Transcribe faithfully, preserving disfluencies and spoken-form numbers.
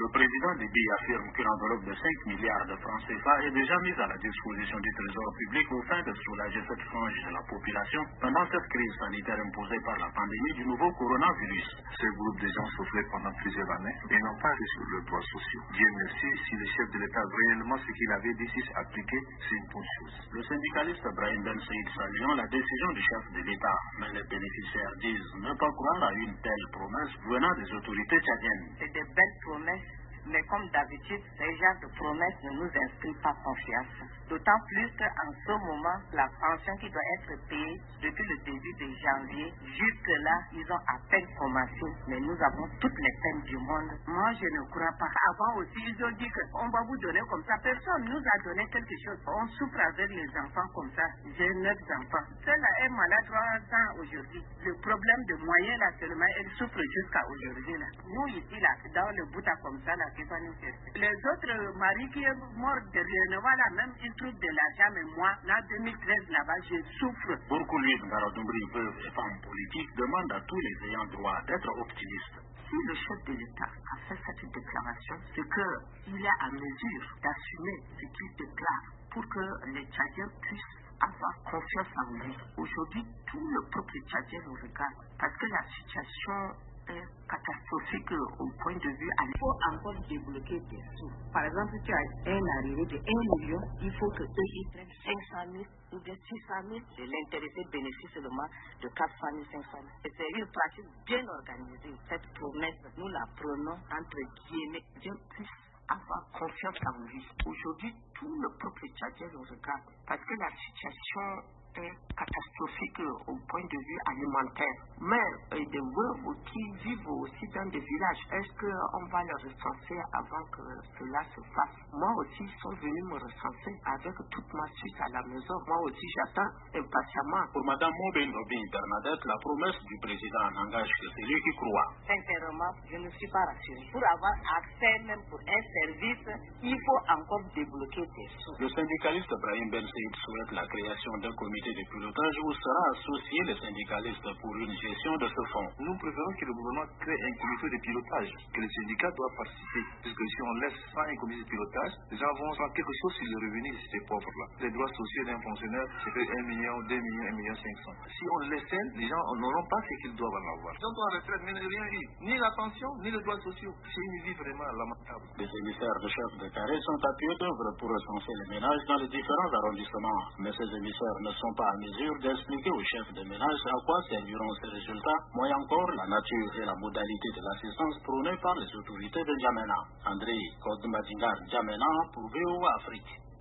Le président Déby affirme qu'une enveloppe de cinq milliards de francs C F A est déjà mise à la disposition du Trésor public au fin de soulager cette frange de la population pendant cette crise sanitaire imposée par la pandémie du nouveau coronavirus. Ce groupe de gens souffraient pendant plusieurs années et n'ont pas reçu le droit social. Dieu merci, si le chef de l'État réellement ce qu'il avait dit s'est appliqué, c'est une bonne chose. Le syndicaliste Brahim Ben Saïd saluant la décision du chef de l'État, mais les bénéficiaires disent ne pas croire à une telle promesse venant des autorités tchadiennes. C'est de belles promesses, mais comme d'habitude, ces genres de promesses ne nous inspirent pas confiance. D'autant plus qu'en ce moment, la pension qui doit être payée depuis le début de janvier, jusque-là, ils ont à peine commencé, mais nous avons toutes les peines du monde. Moi, je ne crois pas. Avant aussi, ils ont dit qu'on va vous donner comme ça. Personne nous a donné quelque chose. On souffre avec les enfants comme ça. J'ai neuf enfants. Celle-là est malade trois ans aujourd'hui. Le problème de moyens, là, seulement, elle souffre jusqu'à aujourd'hui, là. Nous, ici, là, dans le bout à comme ça, là, qui va nous chercher. Les autres maris qui est mort de Renova, là, même, ils trouvent de l'argent, mais moi, là, deux mille treize, là-bas, je souffre. Beaucoup de Ngarodombri, veuves et femmes politiques demandent à tous les ayants droit d'être optimistes. Si le chef de l'État a fait cette déclaration, c'est qu'il est à mesure d'assumer ce qu'il déclare pour que les Tchadiens puissent avoir confiance en lui. Aujourd'hui, tout le peuple tchadien nous regarde parce que la situation est catastrophique au point de vue. Il faut encore débloquer des sous. Par exemple, tu as un arrivé de un million, il faut que eux ils prennent cinq cent mille ou bien six cent mille. Et l'intéressé bénéficie seulement de quatre cent mille, cinq cent mille. Et c'est une pratique bien organisée. Cette promesse, nous la prenons entre guillemets, bien plus avoir confiance en lui. Aujourd'hui, tout le peuple tchadien nous regarde parce que la situation est catastrophique au point de vue alimentaire. Mais euh, des veuves qui vivent aussi dans des villages, est-ce qu'on va les recenser avant que cela se fasse? Moi aussi, ils sont venus me recenser avec toute ma suite à la maison. Moi aussi, j'attends impatiemment. Pour Mme Mobin Robin Bernadette, la promesse du président n'engage que celui qui croit. Sincèrement, je ne suis pas rassurée. Pour avoir accès même pour un service, il faut encore débloquer des sous. Le syndicaliste Brahim Ben Saïd souhaite la création d'un comité de pilotage où sera associé les syndicalistes pour une gestion de ce fonds. Nous préférons que le gouvernement crée un comité de pilotage, que les syndicats doivent participer. Puisque si on laisse sans un comité de pilotage, les gens vont faire quelque chose sur le revenu de ces pauvres-là. Les droits sociaux d'un fonctionnaire, c'est fait un million, deux millions, un million cinq cents. Si on laisse seul, les gens n'auront pas ce qu'ils doivent en avoir. Ils ont en retraite, mais n'ont rien eu. Ni la pension, ni les droits sociaux. C'est une vie vraiment lamentable. Les émissaires de chefs de carré sont à pied d'œuvre pour recenser les ménages dans les différents arrondissements. Mais ces émissaires ne sont pas à mesure d'expliquer aux chefs de ménage à quoi serviront ces résultats, moins encore la nature et la modalité de l'assistance prônée par les autorités de N'Djamena. André Kodmadingar N'Djamena pour V O A Afrique.